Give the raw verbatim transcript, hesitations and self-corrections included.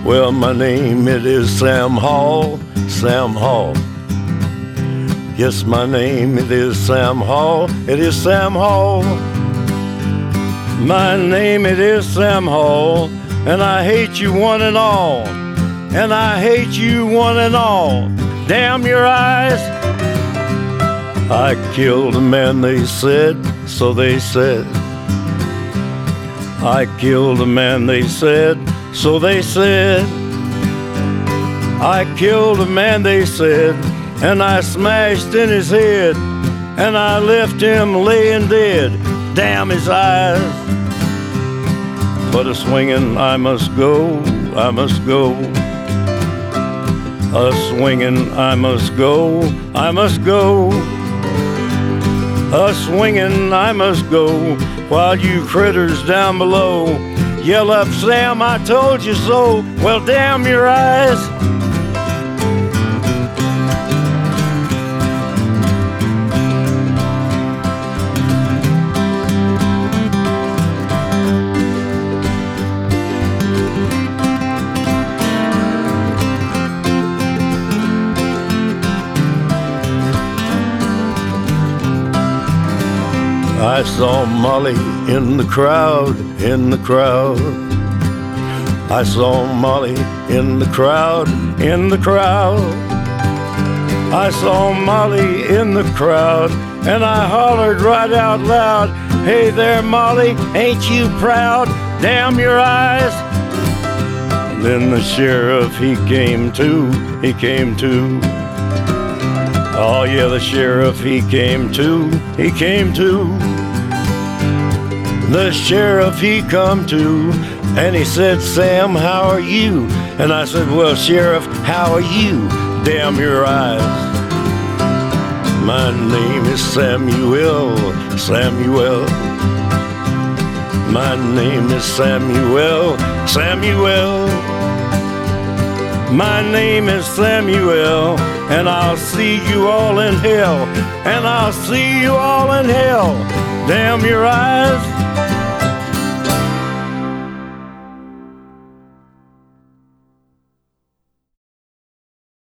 Well, my name, it is Sam Hall, Sam Hall. Yes, my name, it is Sam Hall, it is Sam Hall. My name, it is Sam Hall, and I hate you one and all, and I hate you one and all. Damn your eyes. I killed a man, they said, so they said. I killed a man, they said, so they said. I killed a man, they said, and I smashed in his head, and I left him laying dead. Damn his eyes. But a swinging I must go, I must go. A swinging I must go, I must go. A swinging I must go, while you critters down below yell up, Sam, I told you so. Well, damn your eyes. I saw Molly in the crowd, in the crowd. I saw Molly in the crowd, in the crowd. I saw Molly in the crowd, and I hollered right out loud, hey there, Molly, ain't you proud? Damn your eyes. Then the sheriff, he came to, he came to. Oh yeah, the sheriff, he came to, he came to. The sheriff, he come to, and he said, Sam, how are you? And I said, well, Sheriff, how are you? Damn your eyes. My name is Samuel, Samuel. My name is Samuel, Samuel. My name is Samuel, and I'll see you all in hell, and I'll see you all in hell. Damn your eyes.